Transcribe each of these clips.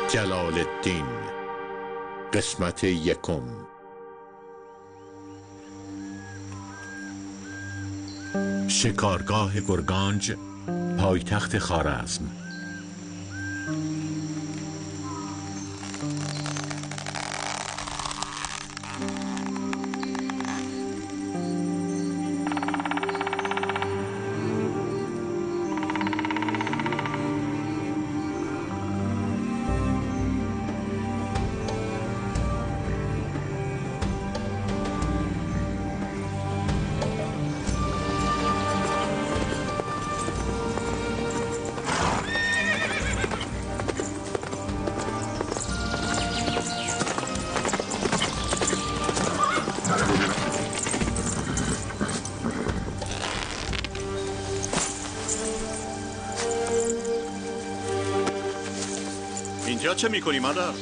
جلال الدین قسمت یکم. شکارگاه گرگانج، پایتخت خوارزم. اینجا چه میکنی مادر؟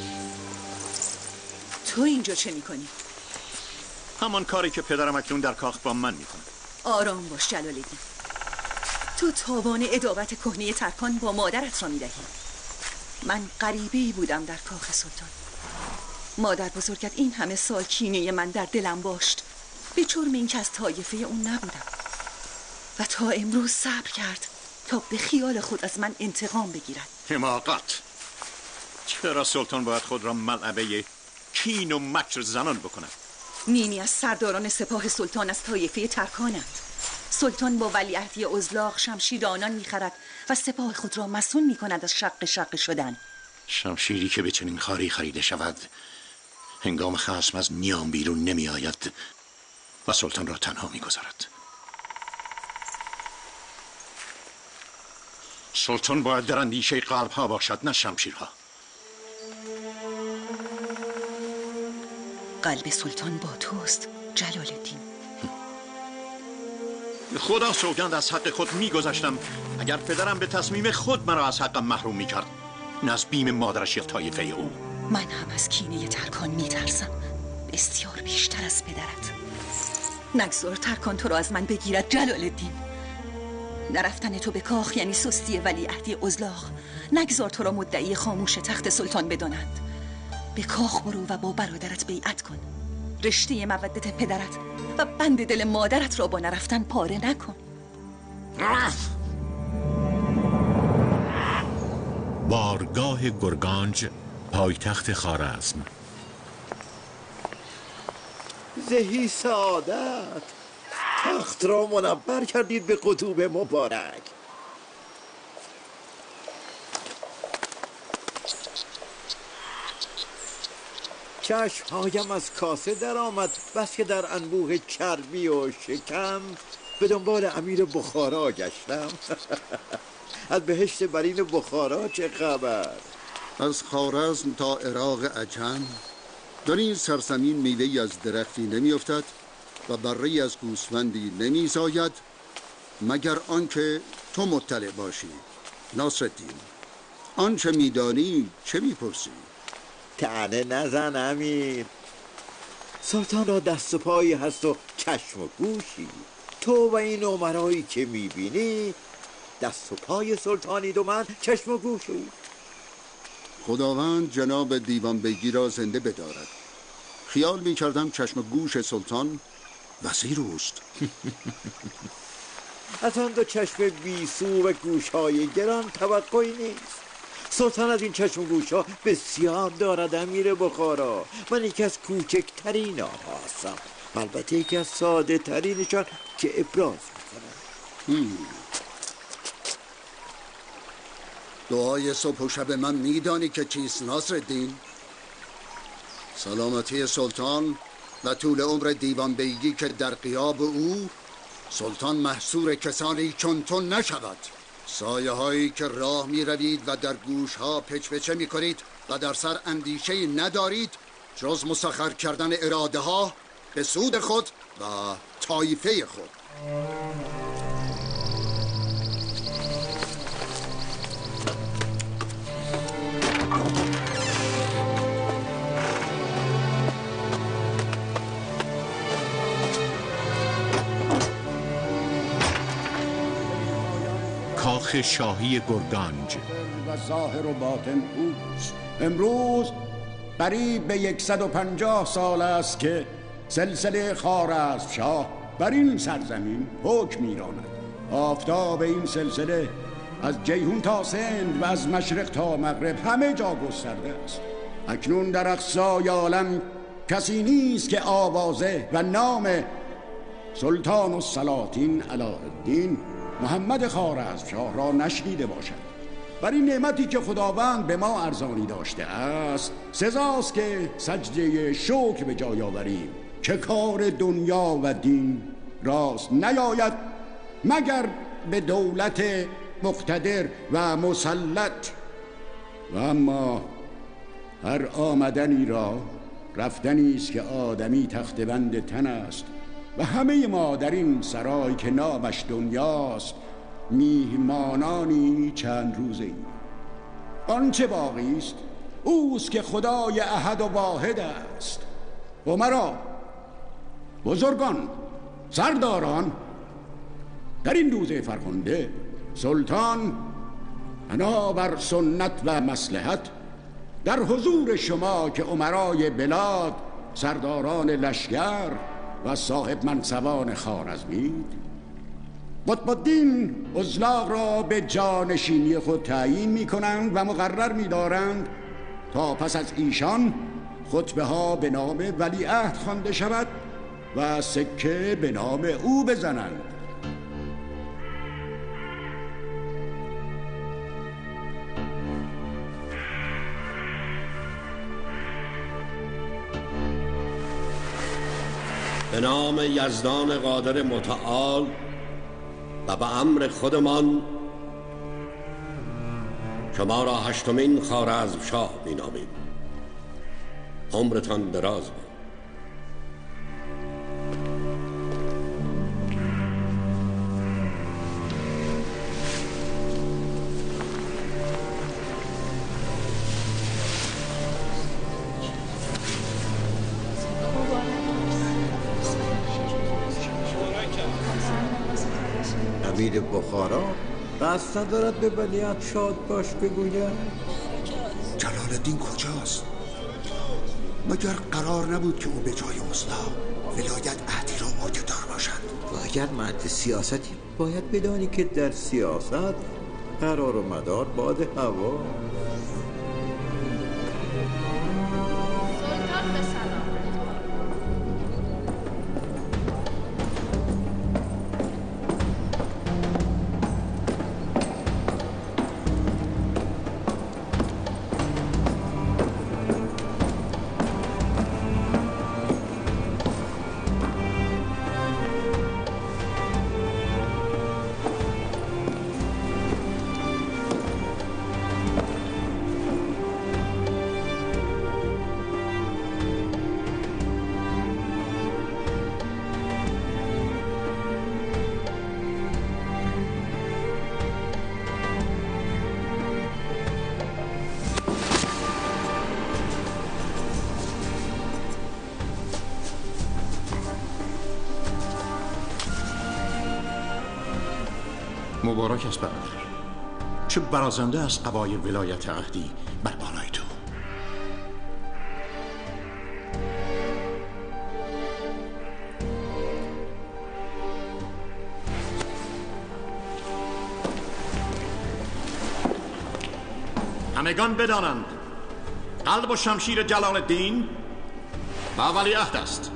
تو اینجا چه میکنی؟ همان کاری که پدرم اکنون در کاخ با من میکنه. آرام باش جلال الدین. تو تاوان عداوت کهنه ترکان با مادرت را میدهی. من غریبه‌ای بودم در کاخ سلطان. مادر بزرگت این همه سال کینه من در دلم باشت به جرم این که از طایفه اون نبودم و تا امروز صبر کرد تا به خیال خود از من انتقام بگیرد. حماقت! چرا سلطان باید خود را ملعبه کین و مکر زنان بکند؟ نیمی از سرداران سپاه سلطان از طایفه ترکانند. سلطان با ولیعهدی ازلاغ شمشیر آنان میخرد و سپاه خود را مسون میکند از شق شدن. شمشیری که به چنین خاری خریده شود هنگام خصم از نیام بیرون نمی آید و سلطان را تنها می گذارد. سلطان باید در اندیشه قلب ها باشد، نه شمشیرها. قلب سلطان با توست جلال الدین. خدا سوگند از حق خود می گذشتم اگر پدرم به تصمیم خود مرا از حقم محروم می کرد، نه از بیم مادرش یا طایفه او. من هم از کینه ترکان می ترسم، بسیار بیشتر از پدرت. نگذار ترکان تو را از من بگیرد جلال الدین. نرفتن تو به کاخ یعنی سستی ولیعهدی ازلاغ. نگذار تو را مدعی خاموش تخت سلطان بدانند. به کاخ برو و با برادرت بیعت کن. رشته مودت پدرت و بند دل مادرت را با نرفتن پاره نکن. بارگاه گرگانج، پایتخت خوارزم. زهی سعادت، تخت را منور کردید به قدوم مبارک. چشمهایم از کاسه در آمد بس که در انبوه چربی و شکم به دنبال امیر بخارا گشتم. از بهشت برین بخارا چه خبر؟ از خوارزم تا عراق عجم در این سرزمین میوه‌ای از درختی نمی افتد و بره‌ای از گوسفندی نمی زاید مگر آنکه تو مطلع باشی. ناصرالدین، آنچه میدانی چه میپرسی؟ طعنه نزن امیر. سلطان را دست و پایی هست و چشم و گوشی. تو و این امرایی که میبینی دست و پای سلطانید و من چشم و گوش او. خداوند جناب دیوان بیگی را زنده بدارد. خیال میکردم چشم و گوش سلطان وزیر اوست. از آن دو چشم بیسو و گوشهای گران توقعی نیست. سلطان از این چشم و گوشها بسیار دارد امیر بخارا. من یکی از کوچکترین آنها هستم، البته یکی از ساده ترینشان که ابراز میکنم. دعای صبح و شب من میدانی که چیست ناصرالدین؟ سلامتی سلطان و طول عمر دیوان بیگی که در غیاب او سلطان محصور کسانی چون تو نشود. سایه هایی که راه می روید و در گوش ها پچپچه می کنید و در سر اندیشه ندارید جز مسخر کردن اراده ها به سود خود و طایفه خود. کاخ شاهی گرگانج. و ظاهر و باطن اوست. امروز قریب به 150 سال است که سلسله خوارزمشاه بر این سرزمین حکم می‌راند. آفتاب این سلسله از جیهون تا سند و از مشرق تا مغرب همه جا گسترده است. اکنون در اقصای عالم کسی نیست که آوازه و نام سلطان السلاطین علاءالدین محمد خوارزمشاه را نشنیده باشد. بر این نعمتی که خداوند به ما ارزانی داشته است سزاست که سجده شکر به جای آوریم که کار دنیا و دین راست نیاید مگر به دولت مقتدر و مسلط. و اما هر آمدنی را رفتنی است که آدمی تخت بند تن است و همه ما در این سرای که نامش دنیاست میهمانانی چند روزه ایم. آنچه باقی است اوست که خدای احد و واحد است. امرا، بزرگان، سرداران، در این روزه فرخنده سلطان بنا بر سنت و مصلحت در حضور شما که امرای بلاد، سرداران لشکر و صاحب منصبان خوارزمید، قطب الدین ازلاق را به جانشینی خود تعیین می کنند و مقرر می دارند تا پس از ایشان خطبه ها به نام ولیعهد خوانده شود و سکه به نام او بزنند. به نام یزدان قادر متعال و به امر خودمان شما را 8مین خوارزمشاه می نامیم. عمرتان دراز باد. امیر بخارا قصد ندارد به ولیعهد شاد باش بگوید؟ جلال الدین کجاست؟ مگر قرار نبود که او به جای اصلاح ولایت عهدی را عهده‌دار باشد؟ و اگر مرد سیاستی باید بدانی که در سیاست قرار و مدار باد هوا. سلطان به سلام. مبارک است برادر. چه برازنده از قبای ولایت عهدی بر بالای تو. همگان بدانند قلب و شمشیر جلال الدین با ولیعهد است.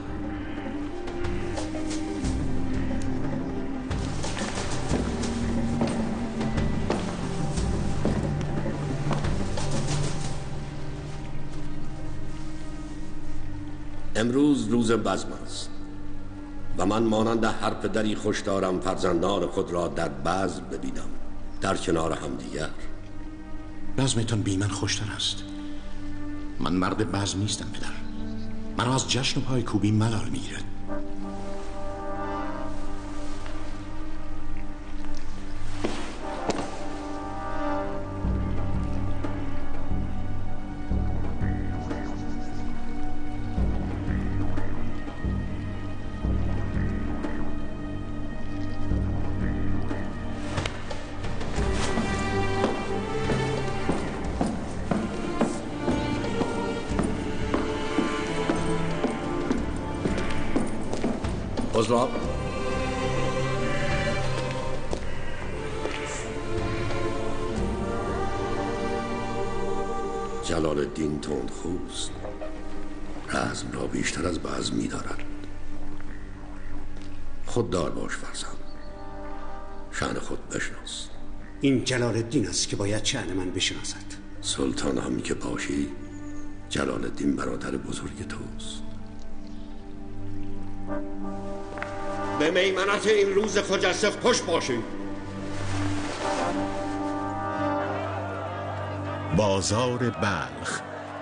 امروز روز بزم است و من مانند هر پدری خوش دارم فرزندان خود را در بزم ببینم، در کنار همدیگر. بزمتان بی من خوشتر است. من مرد بزم نیستم پدر. مرا از جشن و پای کوبی ملال میگیرد. خسرو، جلال الدین تندخوست، رزم را بیشتر از بزم می‌دارد. خوددار باش فرزند، شأن خود بشناس. این جلال الدین است که باید شأن من بشناسد. سلطان همی که باشی، جلال الدین برادر بزرگ توست. به میمنت این روز خجسته خوش باشی. بازار بلخ.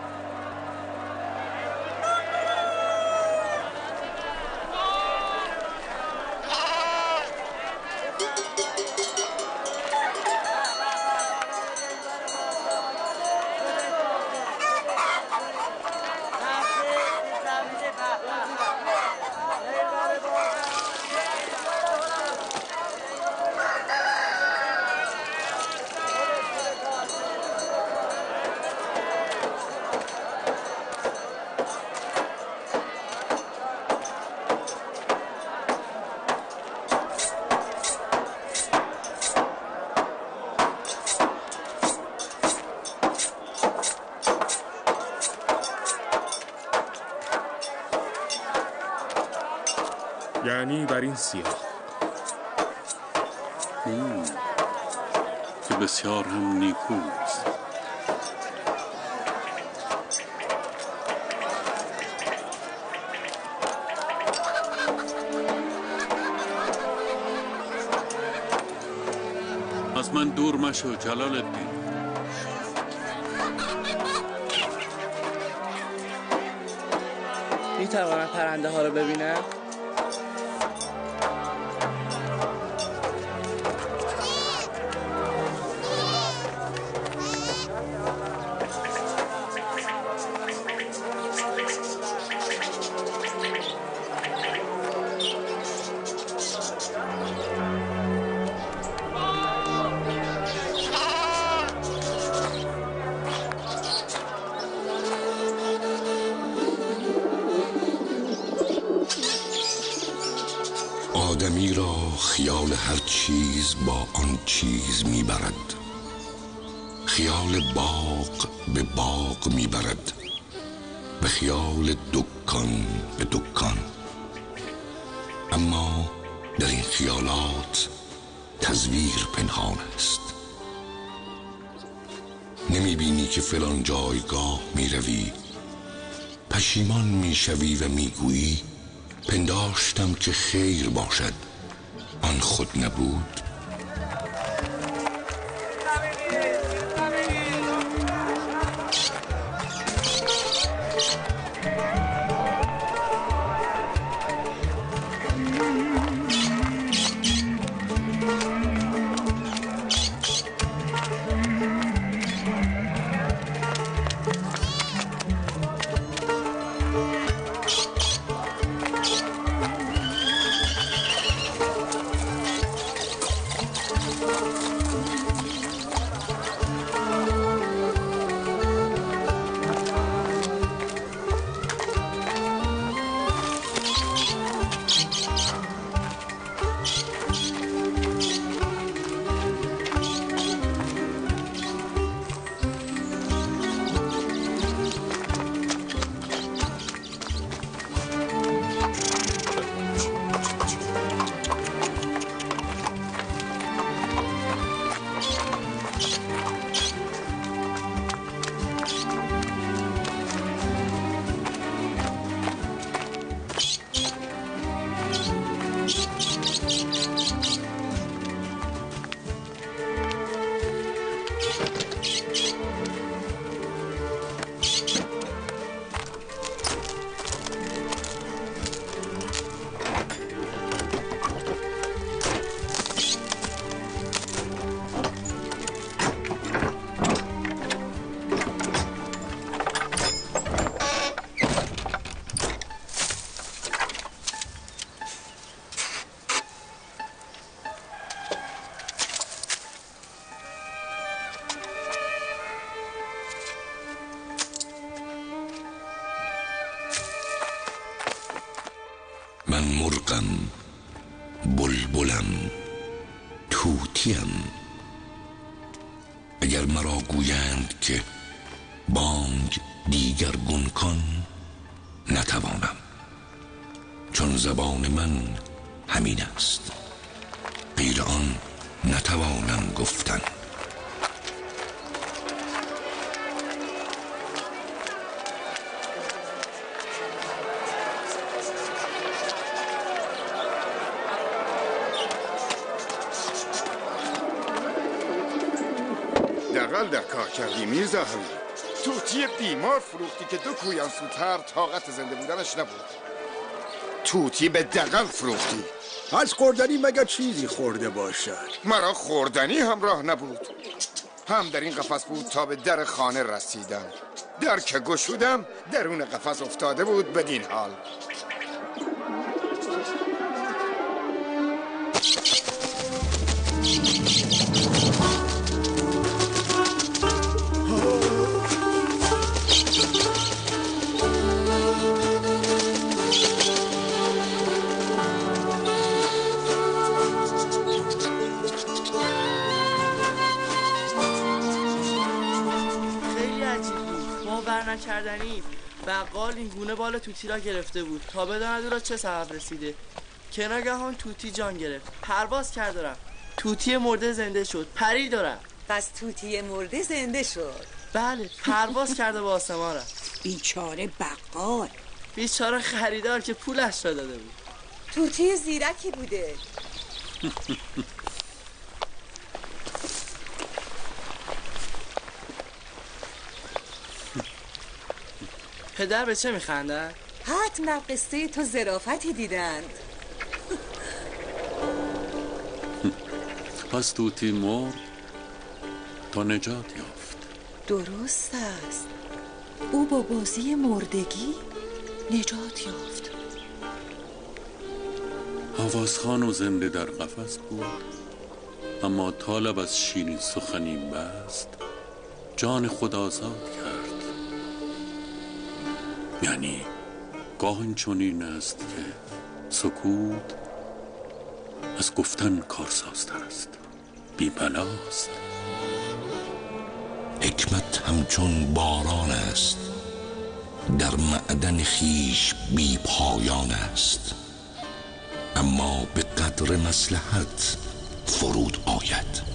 یعنی بر این سیاه که بسیار هم نیکوست. از من دور مشو جلال الدین. میتوانم پرنده ها رو ببینم؟ آدمی را خیال هر چیز با آن چیز میبرد. خیال باغ به باغ میبرد و خیال دکان به دکان. اما در این خیالات تزویر پنهان است. نمیبینی که فلان جایگاه میروی، پشیمان میشوی و میگویی پنداشتم که خیر باشد، آن خود نبود. من مرغم، بلبلم، طوطیم. اگر مرا گویند که بانگ دیگرگون کن، نتوانم، چون زبان من همین است، غیر آن نتوانم گفتن. دقل در کار کردی میرزا همی. توتی بیمار فروختی که 2 کویان سوتر طاقت زنده بودنش نبود. توتی به دقل فروختی. از خوردنی مگر چیزی خورده باشد؟ مرا خوردنی همراه نبود. هم در این قفس بود تا به در خانه رسیدم. در که گشودم درون قفس افتاده بود بدین حال. نکردنی. بقال این گونه بال توتی را گرفته بود تا بداند او را چه سبب رسیده که ناگهان توتی جان گرفت. پرواز کرد و رفت. توتی مرده زنده شد. پرید و رفت. پس توتی مرده زنده شد؟ بله، پرواز کرد و به آسمان رفت. بیچاره بقال، بیچاره خریدار که پولش را داده بود. توتی زیرکی بوده. پدر به چه میخندن؟ حتما قصه تو ظرافتی دیدند. پس توتی مرد تا نجات یافت. درست است، او با بازی مردگی نجات یافت. آوازخان و زنده در قفس بود، اما طالب از شیرین سخنی بست، جان خود آزاد کرد. یعنی گاه این چنین است که سکوت از گفتن کارسازتر است، بی بلاست. حکمت همچون باران است، در معدن خیش بی پایان است، اما به قدر مصلحت فرود آید.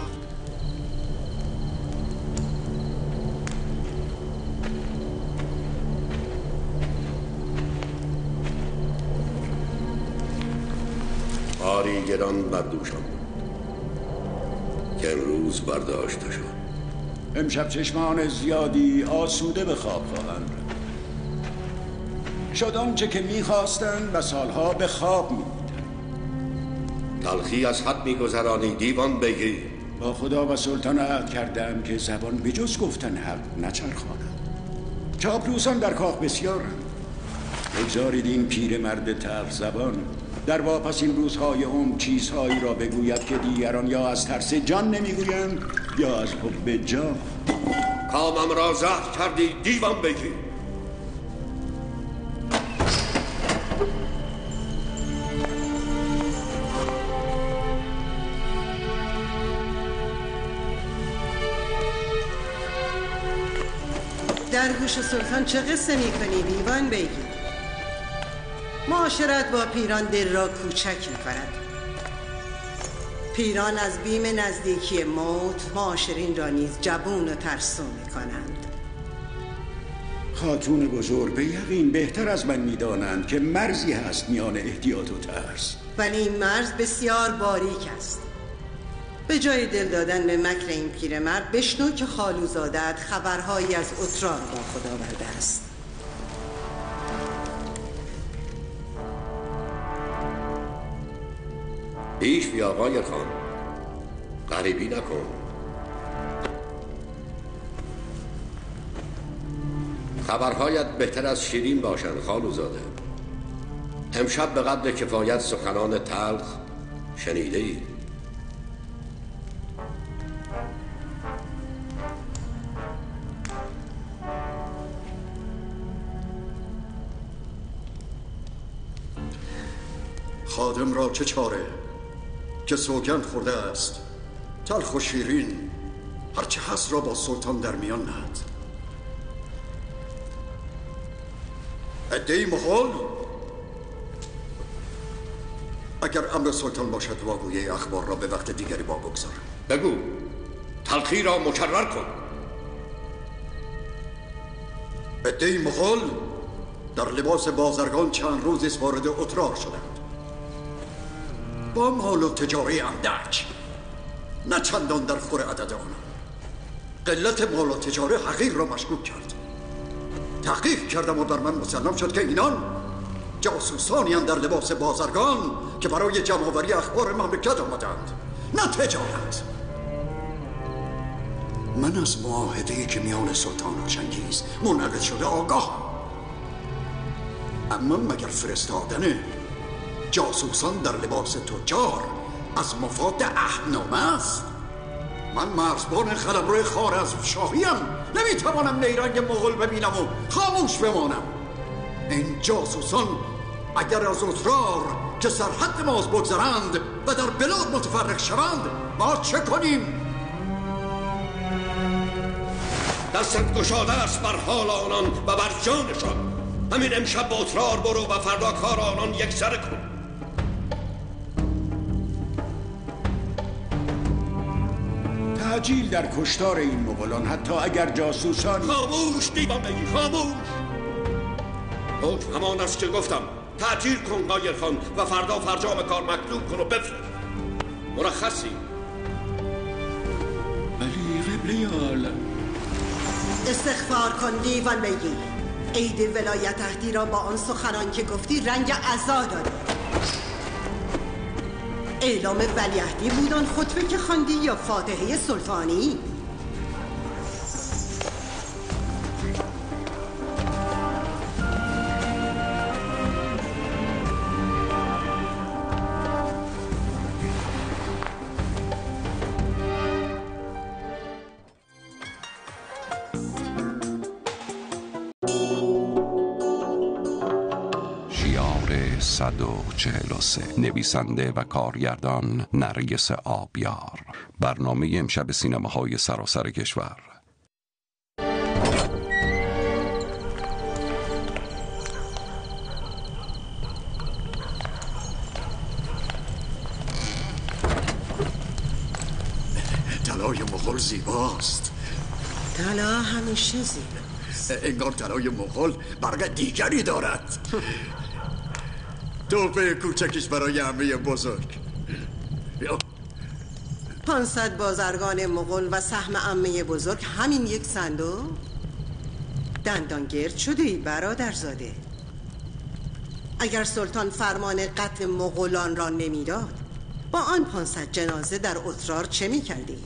باری گران بر دوشم که امروز برداشته شد. امشب چشمان زیادی آسوده به خواب خواهند شد. آنچه که میخواستند و سالها به خواب میدیدند. تلخی از حد میگذرانی دیوان بگی. با خدا و سلطان عهد کردم که زبان به جز گفتن حق نچرخاند. چاپلوسان در کاخ بسیارند. بگذارید این پیر مرد تلخ زبان در واپسین روزهای چیزهایی را بگوید که دیگران یا از ترس جان نمیگویند یا از حب جان. کامم را زهر کردی دیوان بگی. در گوش سلطان چه قصه میکنی دیوان بگی؟ معاشرت با پیران دل را کوچک می‌کند. پیران از بیم نزدیکی موت معاشرین را نیز جبون و ترسو می‌کنند. خاتون بزرگ به یقین بهتر از من می‌دانند که مرزی هست میان احتیاط و ترس. ولی این مرز بسیار باریک است. به جای دل دادن به مکر این پیرمرد بشنو که خالوزاده‌ات خبرهایی از اترار با خود آورده است. پیش بیا آقای خان، غریبی نکن. خبرهایت بهتر از شیرین باشند خالوزاده. امشب به قدر کفایت سخنان تلخ شنیده ای. خادم را چه چاره که سوگند خورده است تلخ و شیرین هرچه هست را با سلطان در میان نهد. عده‌ای مغول اگر امر سلطان باشد واگوی اخبار را به وقت دیگری بگذار. بگو تلخی را مکرر کن. عده‌ای مغول در لباس بازرگان چند روزی وارد اترار شدند با مال و تجاره اندک، نه چندان در خور عدد آن. قلت مال و تجاره حقیر را مشکوک کرد. تحقیق کردم و در من مسلم شد که اینان جاسوسانی هم در لباس بازرگان که برای جمع‌آوری اخبار مملکت آمدند، نه تجارت. من از معاهده‌ای که میان سلطان و چنگیز منعقد شده آگاهم، اما مگر فرستادن جاسوسان در لباس تجار از مفاد عهدنامه است؟ من مرزبان قلمرو خوارزمشاهیم، نمیتوانم نیرنگ مغول ببینم و خاموش بمانم. این جاسوسان اگر از اترار که سرحد ماست بگذرند و در بلاد متفرق شوند، ما چه کنیم؟ دستت گشاده است بر حال آنان و بر جانشان. همین امشب به اترار برو و فردا کار آنان یک سره کن. تعجیل در کشتار این مغولان حتی اگر جاسوسان. خاموش دیوان بگی، خاموش. حکم همان است که گفتم. تعجیل کن غایر خان و فردا فرجام کار مکتوب کن و بفرست. مرخصی. ولی قبله عالم استغفار کن دیوان بگی. عید ولایت عهدی را با آن سخنان که گفتی رنگ عزا داده. اعلام ولیعهدی بود آن خطبه که خواندی یا فاتحه سلطانی؟ شیار 143 نویسنده و کارگردان نرگس آبیار. برنامه امشب سینماهای سراسر کشور. طلای مغول زیباست. طلا همیشه زیباست. انگار طلای مغول برق دیگری دارد. توفه کوچکش برای عمه بزرگ. 500 بازرگان مغول و سهم عمه بزرگ همین یک صندوق؟ دندان گرد شده ای برادرزاده. اگر سلطان فرمان قتل مغولان را نمیداد، با آن 500 جنازه در اترار چه میکردی؟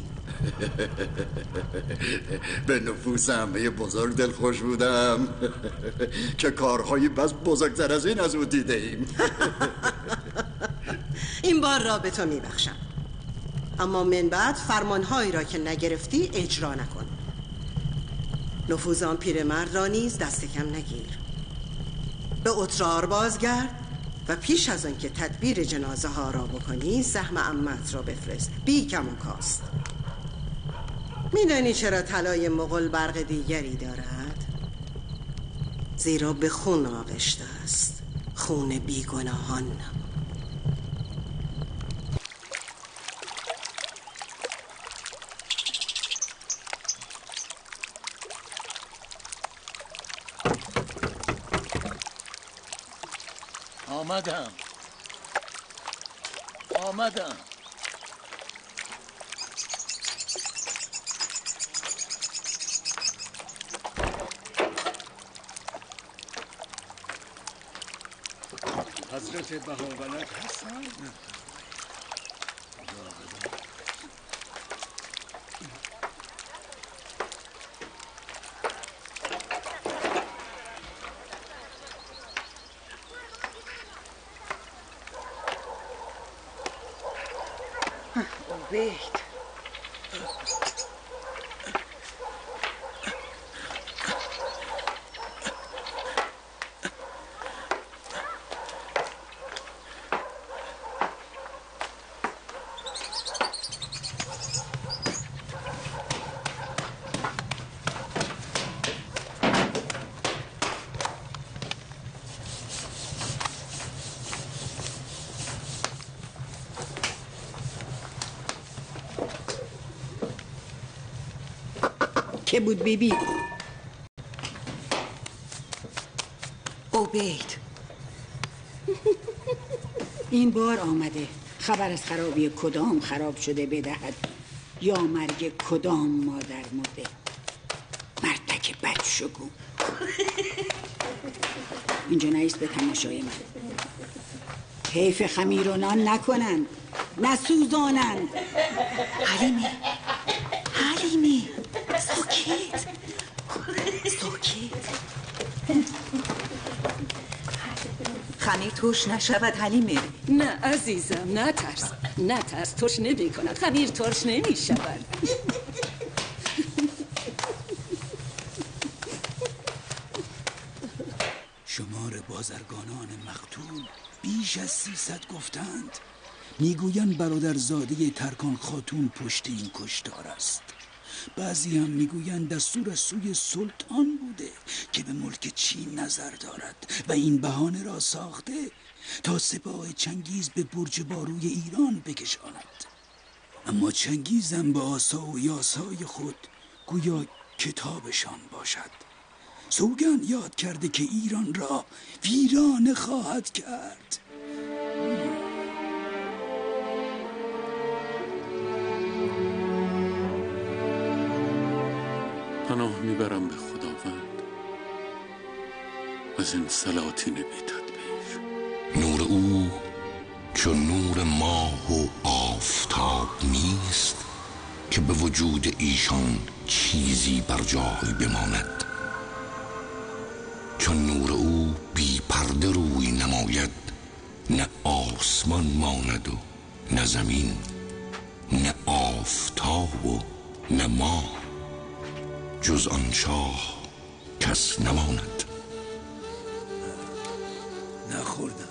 به نفوس عمه بزرگ دلخوش بودم که کارهایی بس بزرگتر از این از او دیده ایم. این بار را به تو میبخشم، اما من بعد فرمانهایی را که نگرفتی اجرا نکن. نفوذ آن پیرمرد را نیز دست کم نگیر. به اترار بازگرد و پیش از آن که تدبیر جنازه ها را بکنی سهم عمت را بفرست، بی کم و کاست. میدانی چرا طلای مغول برق دیگری دارد؟ زیرا به خون آغشته است، خون بیگناهان. آمدم. حضرت بهاولد هستن؟ عبید که بود بیبی؟ عبید. این بار آمده خبر از خرابی کدام خراب شده بدهد یا مرگ کدام مادر مرده. مردک بدشگو. اینجا نیست به تماشای من. حیف خمیر و نان نکنند، نسوزانند. حلیمه ساکت. خمیر ترش نشود حلیمه. نه عزیزم نترس ترش نمی کند. خمیر ترش نمی شود. شمار بازرگانان مقتول بیش از 300 گفتند. میگویند برادرزاده ترکان خاتون پشت این کشتار است. بعضی هم میگویند دستور از سوی سلطان بوده که به ملک چین نظر دارد و این بهانه را ساخته تا سپاه چنگیز به برج باروی ایران بکشاند. اما چنگیزم به آسا و یاسای خود گویا کتابشان باشد. سوگند یاد کرده که ایران را ویرانه خواهد کرد. پناه میبرم به خداوند از این سلاطین بی تدبیر. نور او چون نور ماه و آفتاب نیست که به وجود ایشان چیزی بر جای بماند. چون نور او بی پرده روی نماید، نه آسمان ماند و نه زمین، نه آفتاب و نه ماه، جز آن شاه کس نماند. نخوردم.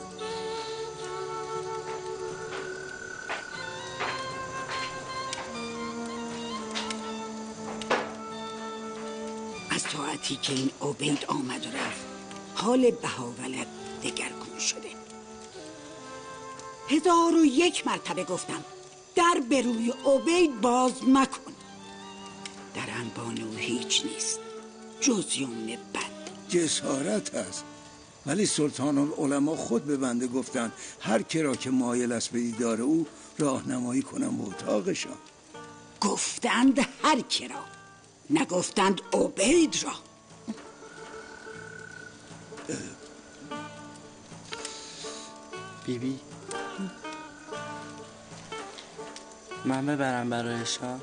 از طاعتی که این عبید آمد و رفت حال بهاولد دگرگون شده. 1001 مرتبه گفتم در به روی عبید باز مکن. در انبان او هیچ نیست جز یمن بد. جسارت است، ولی سلطان العلماء خود به بنده گفتند هر کی را که مایل است به دیدار او راهنمایی کنم به اتاقشان. گفتند هر کی را، نگفتند عبید را. بیبی من ببرم برایشان؟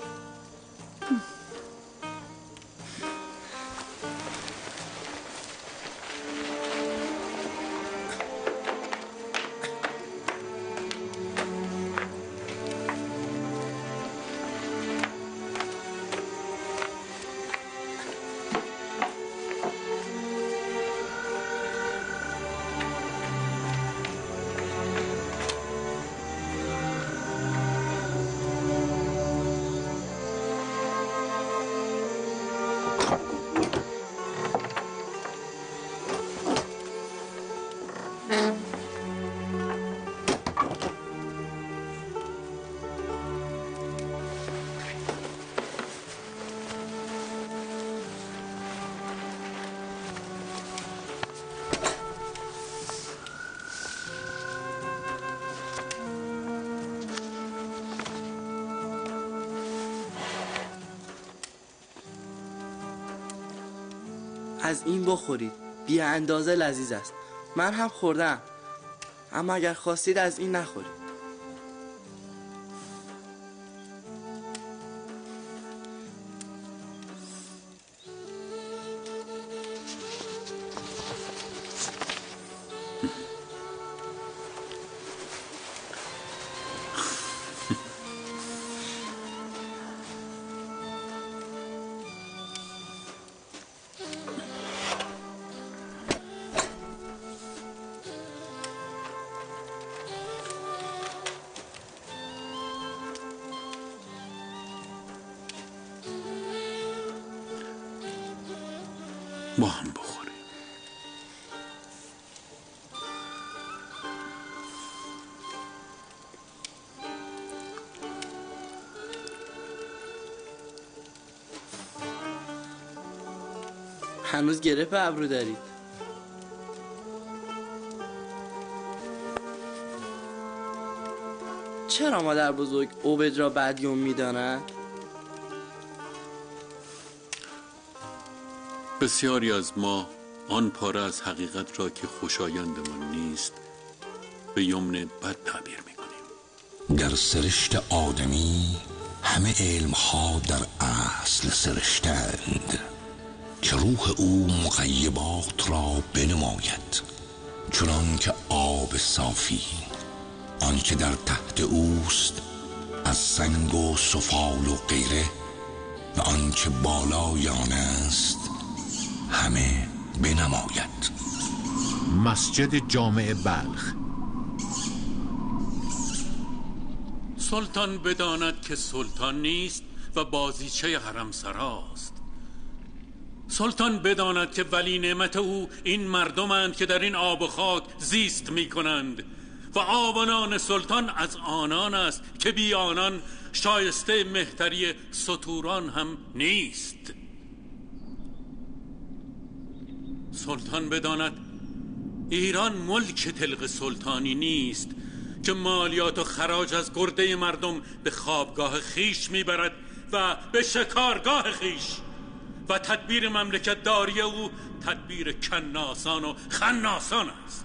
از این بخورید، بی اندازه لذیذ است. من هم خوردم، اما اگر خواستید از این نخورید. با هم بخوریم. هنوز گره ابرو دارید. چرا مادر بزرگ عبید را بدیوم میداند؟ بسیاری از ما آن پاره از حقیقت را که خوشایندمان نیست به یمن بد تعبیر میکنیم. در سرشت آدمی همه علمها در اصل سرشتند که روح او مغیبات را بنماید، چنان که آب صافی آنچه در تحت اوست از سنگ و سفال و غیره و آنچه بالای آن است همه بنماید. مسجد جامع بلخ. سلطان بداند که سلطان نیست و بازیچه حرم سراست. سلطان بداند که ولی نعمت او این مردمند که در این آب و خاک زیست می کنند و آبانان سلطان از آنان است که بی آنان شایسته مهتری ستوران هم نیست. سلطان بداند ایران ملک تلق سلطانی نیست که مالیات و خراج از گرده مردم به خوابگاه خیش میبرد و به شکارگاه خیش و تدبیر مملکت داری او تدبیر کناسان و خناسان است.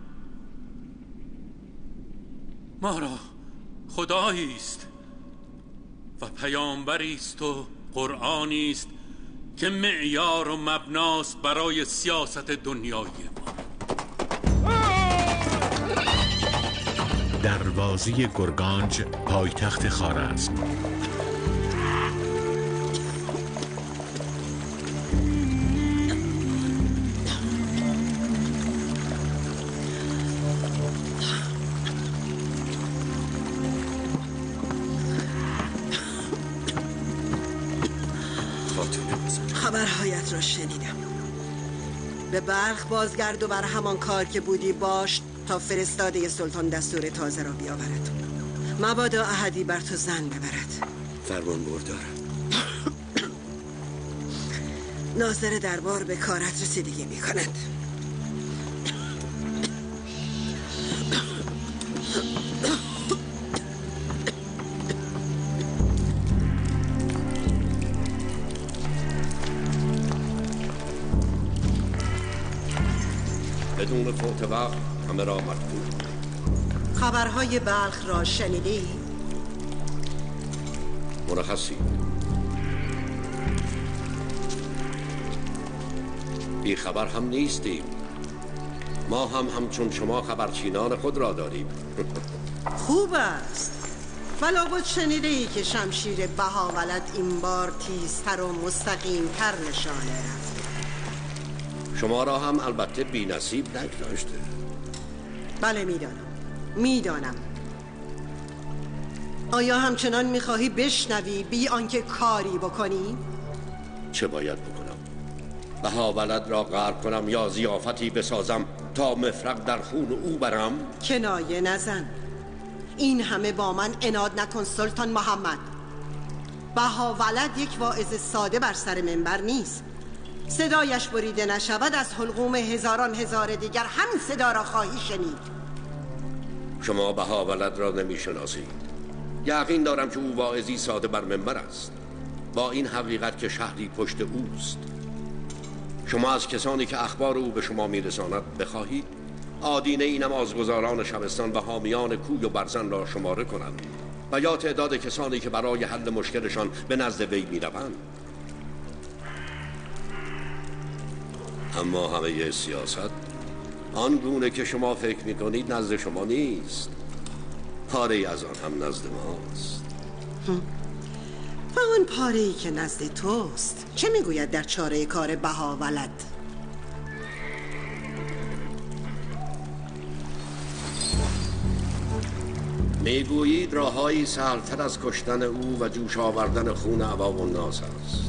ما را خدایی است و پیامبری است و قرآنی است که معیار و مبناست برای سیاست دنیای ما. دروازه گرگانج، پایتخت خوارزم. خبرهایت را شنیدم. به بلخ بازگرد و بر همان کار که بودی باش تا فرستاده سلطان دستور تازه را بیاورد. مبادا احدی بر تو زن ببرد. فرمان بردار. ناظر دربار به کارت رسیدگی می کند. بدون فوت وقت همه را مکتوب. خبرهای بلخ را شنیدی؟ مرخصی. بی خبر هم نیستیم. ما هم همچون شما خبرچینان خود را داریم. خوب است. ولابد شنیده ای که شمشیر بهاولد این بار تیزتر و مستقیمتر نشانه رفت. شما را هم البته بی نصیب نگذاشته. بله میدانم. آیا همچنان میخواهی بشنوی بی آنکه کاری بکنی؟ چه باید بکنم؟ بهاولد را غرق کنم یا ضیافتی بسازم تا مفرق در خون او برم؟ کنایه نزن. این همه با من عناد نکن سلطان محمد. بهاولد یک واعظ ساده بر سر منبر نیست. صدایش بریده نشود از حلقوم هزاران هزار دیگر همین صدا را خواهی شنید. شما بهاولد را نمیشناسید. یقین دارم که او واعظی ساده بر منبر است، با این حقیقت که شهری پشت اوست. شما از کسانی که اخبار او به شما میرساند بخواهید آدینه ای نمازگزاران شبستان و حامیان کوی و برزن را شماره کنند و یا تعداد کسانی که برای حل مشکلشان به نزد وی میروند. اما همه سیاست آن گونه که شما فکر میکنید نزد شما نیست. پاره از آن هم نزد ماست. و آن پاره‌ای که نزد توست چه میگوید در چاره کار بهاولد؟ میگویید راههایی سهل‌تر از کشتن او و جوش آوردن خون عوام الناس است.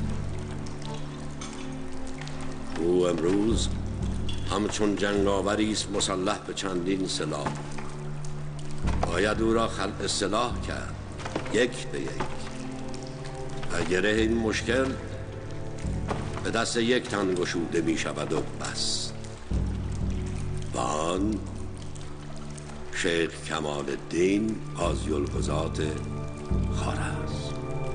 او امروز همچون جنگاوری است مسلح به چندین سلاح. باید او را خلق سلاح کرد، یک به یک. اگر این مشکل به دست یک تن گشوده می شود و بس. وان شیخ کمال الدین قاضی القضات خوارزم.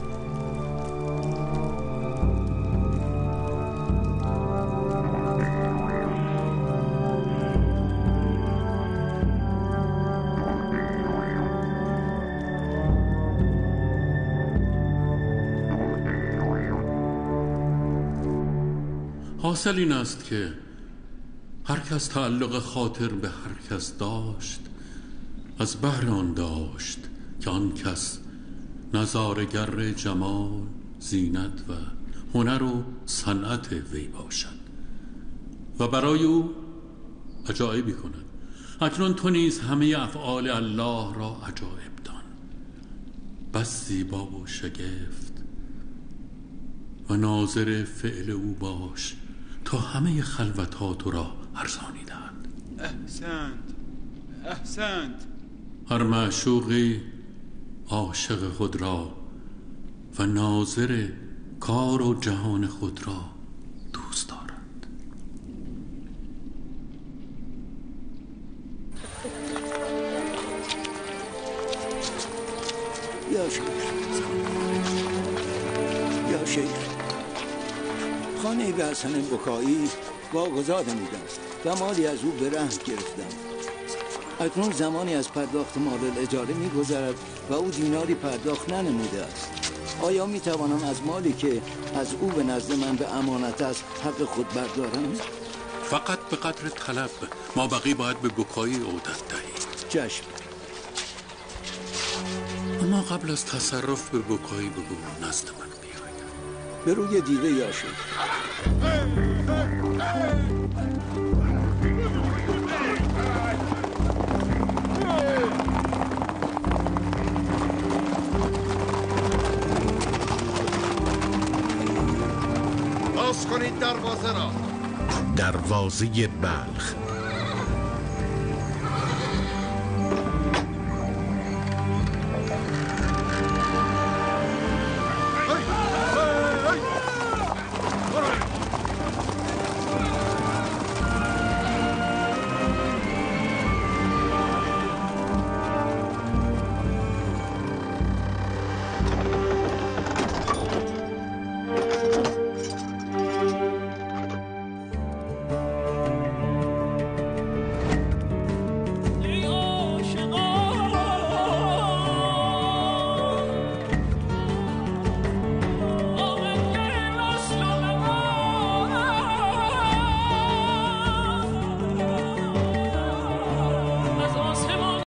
حاصل این است که هر کس تعلق خاطر به هر کس داشت از بهر آن داشت که آن کس نظارگر جمال، زینت و هنر و صنعت وی باشد و برای او عجایبی کند. اکنون تو نیز همه افعال الله را عجایب دان، بس زیبا و شگفت و ناظر فعل او باش تا همه خلوتات را ارزانی دهد. احسنت. هر معشوقی عاشق خود را و ناظر کار و جهان خود را دوست دارد. یا شیخ خانه به حسن بکایی واگذار نمیدم و مالی از او به رهن گرفتم. اکنون زمانی از پرداخت مال الاجاره میگذرد و او دیناری پرداخت ننموده است. آیا میتوانم از مالی که از او به نزد من به امانت است حق خود بردارم؟ فقط به قدر طلب، ما بقی باید به بکایی عودت دهیم. چشم. اما قبل از تصرف به بکایی بگو نزد من بیاید. به روی دیده یا شد. باز کنید دروازه را. دروازه بلخ